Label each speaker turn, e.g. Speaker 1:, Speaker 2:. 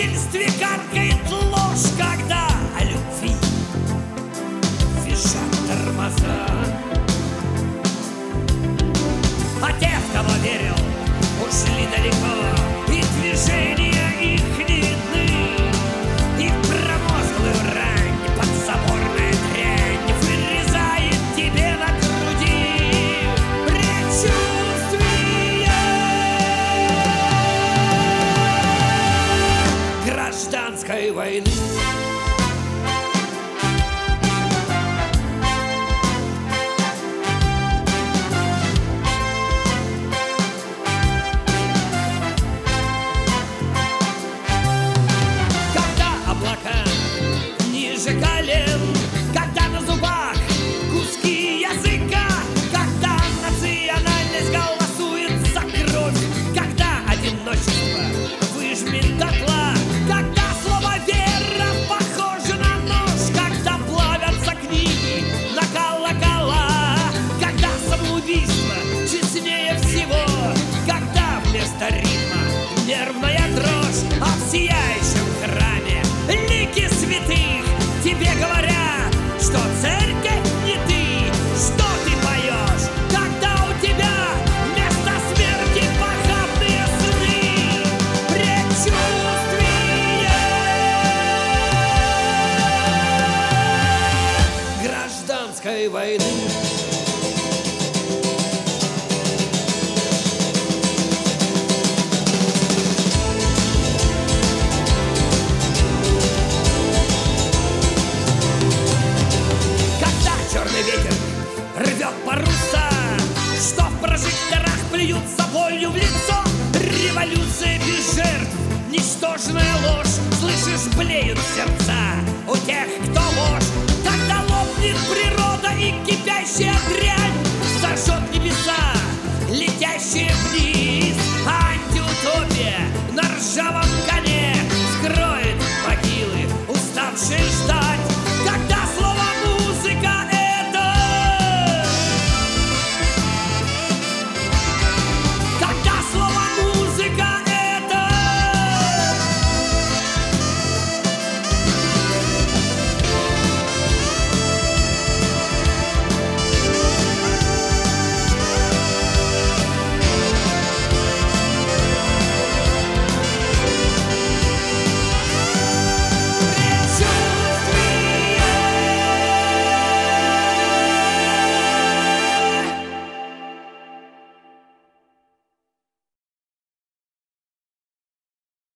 Speaker 1: водительстве каркает ложь, когда о любви визжат тормоза. А те, в кого верил, ушли далеко, и движения их не видны. И промозглую рань подзаборная дрянь вырезает тебе на груди предчувствие гражданской войны. Ниже колен, когда на зубах куски языка, когда национальность голосует за кровь, когда одиночество выжмет дотла, когда слово «вера» похоже на нож, когда плавятся книги на колокола, когда самоубийство честнее всего, когда вместо ритма нервная дрожь, а в сияющем храме лики святых тебе говорят, что церковь не ты, что ты поешь, когда у тебя вместо смерти похабные сны, предчувствие гражданской войны. Ветер рвет паруса, что в прожекторах плюются болью в лицо. Революция без жертв, ничтожная ложь, слышишь, блеют сердца.